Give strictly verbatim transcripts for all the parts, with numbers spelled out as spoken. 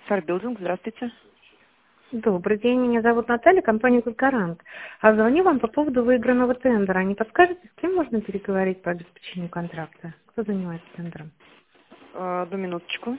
Фарбилдинг, здравствуйте. Добрый день, меня зовут Наталья, компания «Гарант». А звоню вам по поводу выигранного тендера. Не подскажете, с кем можно переговорить по обеспечению контракта? Кто занимается тендером? А, Одну минуточку.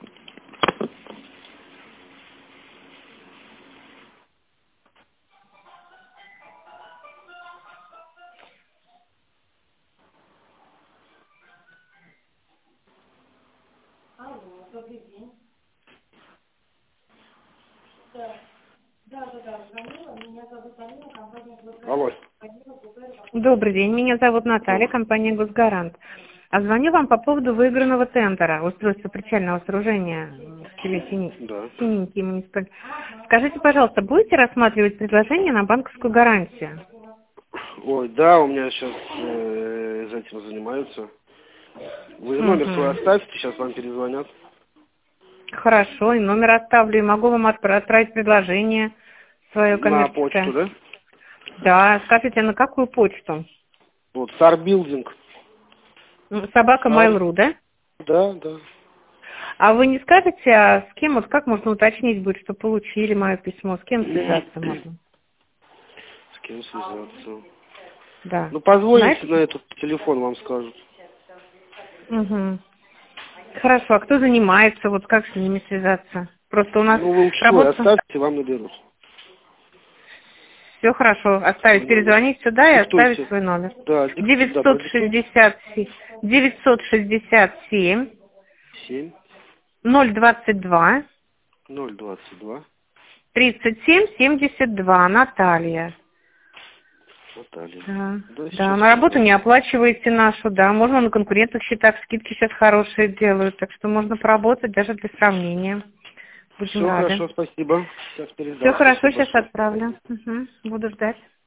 Алло. Добрый день, меня зовут Наталья, Добрый. компания «Госгарант». А звоню вам по поводу выигранного тендера устройства причального сооружения в селе Сини... Да. Синенький муниципалитет. Скажите, пожалуйста, будете рассматривать предложение на банковскую гарантию? Ой, да, у меня сейчас э, этим занимаются. Вы номер свой Угу. оставьте, сейчас вам перезвонят. Хорошо, и номер оставлю, и могу вам отпра- отправить предложение свое На почту, коммерческое. да? Да, скажите, на какую почту? Вот, Фарбилдинг. Собака Фар... Mail.ru, да? Да, да. А вы не скажете, а с кем, вот как можно уточнить будет, что получили мое письмо, с кем связаться можно? С кем связаться? Да. Ну, позвоните Знаете? на этот телефон, вам скажут. Угу. Хорошо, а кто занимается, вот как с ними связаться? Просто у нас Ну, вы лучше свой работа... оставьте, вам наберут. Все хорошо, оставить, Свой номер. перезвонить сюда и оставить Диктуйте. свой номер. Да, дик... да, девятьсот продиктуйте. шестьдесят семь, девятьсот шестьдесят семь, семь, ноль двадцать два, ноль двадцать два. тридцать семь семьдесят два, Наталья. Наталья. Да, Да, да, сейчас на работу не перезвоню. оплачиваете нашу, да, можно на конкурентных счетах, скидки сейчас хорошие делают, так что можно поработать даже для сравнения. Будем Все рады. хорошо, спасибо. Сейчас Все передам. хорошо, Спасибо сейчас большое. отправлю. Угу, буду ждать.